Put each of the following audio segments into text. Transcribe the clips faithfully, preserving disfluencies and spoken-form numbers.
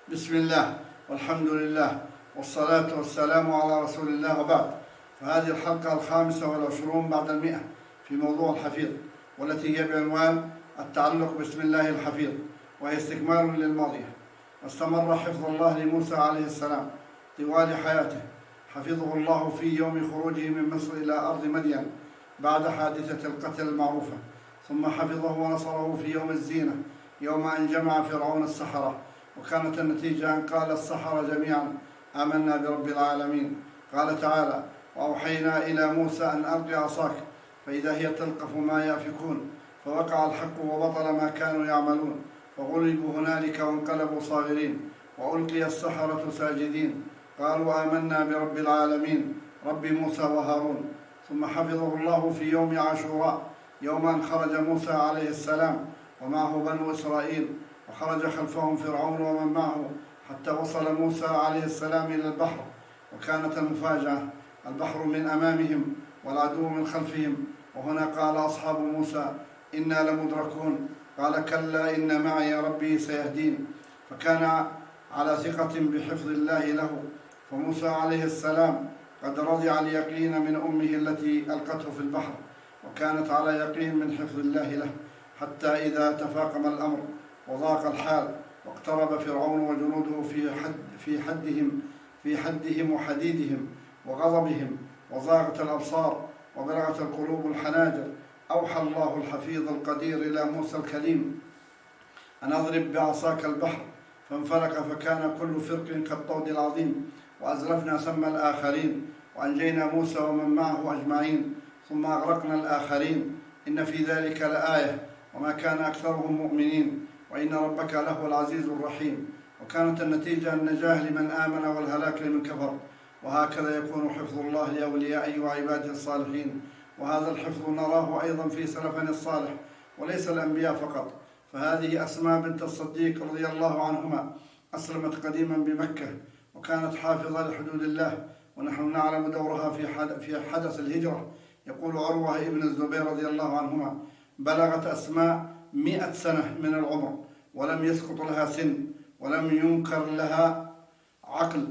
بسم الله والحمد لله والصلاة والسلام على رسول الله، وبعد. فهذه الحلقة الخامسة والعشرون بعد المئة في موضوع الحفيظ، والتي هي بعنوان التعلق باسم الله الحفيظ، وهي استكمال للماضية. واستمر حفظ الله لموسى عليه السلام طوال حياته. حفظه الله في يوم خروجه من مصر إلى أرض مدين بعد حادثة القتل المعروفة، ثم حفظه ونصره في يوم الزينة، يوم أن جمع فرعون السحرة، وكانت النتيجة أن قال السحرة جميعا آمنا برب العالمين. قال تعالى: وأوحينا إلى موسى أن ألق عصاك فإذا هي تلقف ما يأفكون، فوقع الحق وبطل ما كانوا يعملون، فغلبوا هنالك وانقلبوا صاغرين، وألقي السحرة ساجدين، قالوا آمنا برب العالمين رب موسى وهارون. ثم حفظه الله في يوم عاشوراء، يوم أن خرج موسى عليه السلام ومعه بنو إسرائيل، وخرج خلفهم فرعون ومن معه، حتى وصل موسى عليه السلام إلى البحر. وكانت المفاجأة: البحر من أمامهم والعدو من خلفهم. وهنا قال أصحاب موسى: إنا لمدركون. قال: كلا إن معي ربي سيهدين. فكان على ثقة بحفظ الله له. فموسى عليه السلام قد رضع اليقين من أمه التي ألقته في البحر، وكانت على يقين من حفظ الله له، حتى إذا تفاقم الأمر وضاق الحال واقترب فرعون وجنوده في حد في حدهم في حدهم وحديدهم وغضبهم، وزاغت الأبصار وبلغت القلوب الحناجر، أوحى الله الحفيظ القدير إلى موسى الكليم أن أضرب بعصاك البحر، فانفلق فكان كل فرق كالطود العظيم، وأزلفنا ثم الآخرين، وأنجينا موسى ومن معه أجمعين، ثم أغرقنا الآخرين. إن في ذلك لآية وما كان أكثرهم مؤمنين، وإن ربك لهو العزيز الرحيم. وكانت النتيجة النجاة لمن آمن والهلاك لمن كفر. وهكذا يكون حفظ الله لأوليائه وعباده الصالحين. وهذا الحفظ نراه أيضا في سلفنا الصالح، وليس الأنبياء فقط. فهذه أسماء بنت الصديق رضي الله عنهما أسلمت قديما بمكة، وكانت حافظة لحدود الله، ونحن نعلم دورها في في حدث الهجرة. يقول عروة ابن الزبير رضي الله عنهما: بلغت أسماء مئة سنة من العمر، ولم يسقط لها سن، ولم ينكر لها عقل،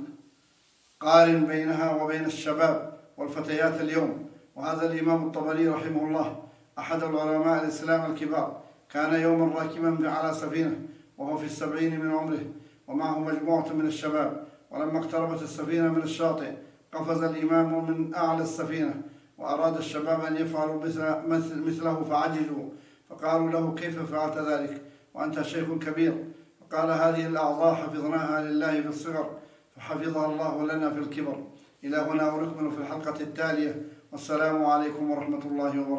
قارن بينها وبين الشباب والفتيات اليوم. وهذا الإمام الطبري رحمه الله أحد العلماء الإسلام الكبار، كان يوما راكبا على سفينة وهو في السبعين من عمره، ومعه مجموعة من الشباب. ولما اقتربت السفينة من الشاطئ قفز الإمام من أعلى السفينة، وأراد الشباب أن يفعلوا مثل مثله فعجزوا، فقالوا له: كيف فعلت ذلك وأنت شيخ كبير؟ فقال: هذه الأعضاء حفظناها لله في الصغر، فحفظها الله لنا في الكبر. إلى هنا ونكمل في الحلقة التالية، والسلام عليكم ورحمة الله وبركاته.